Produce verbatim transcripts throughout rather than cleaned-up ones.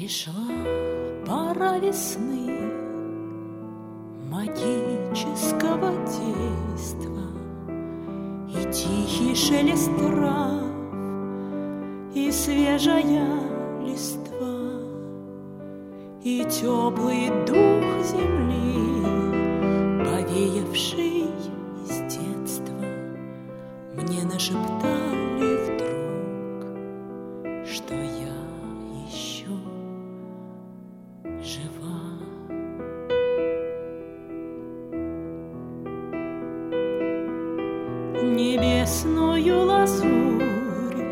Пришла пора весны, магического действа, и тихий шелест трав, и свежая листва, и теплый дух земли, повеявший из детства. Мне нашептали вдруг, что я еще жива. Небесную лазурь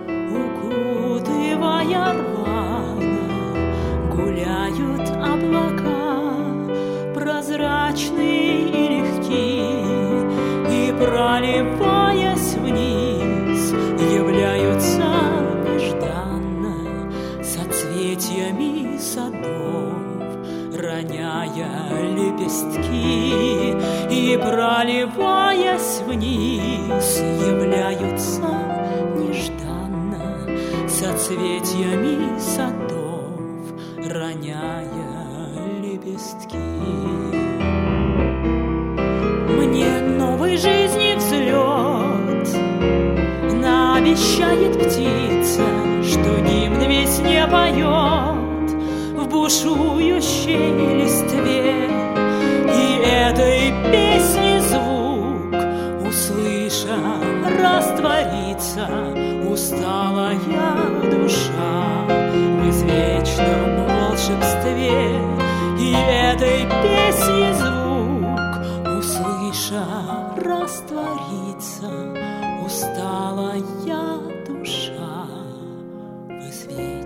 укутывая рвано, гуляют облака, прозрачные и легкие, и, проливаясь вниз, являются нежданно соцветиями садов, роняя лепестки, и, проливаясь вниз, являются нежданно соцветиями садов, роняя лепестки. Мне новой жизни взлет наобещает птица, что гимн весне поет в бушующей листве. И этой песни звук, услыша, растворится усталая душа в извечном волшебстве. И этой песни звук, услыша, растворится усталая душа в извечном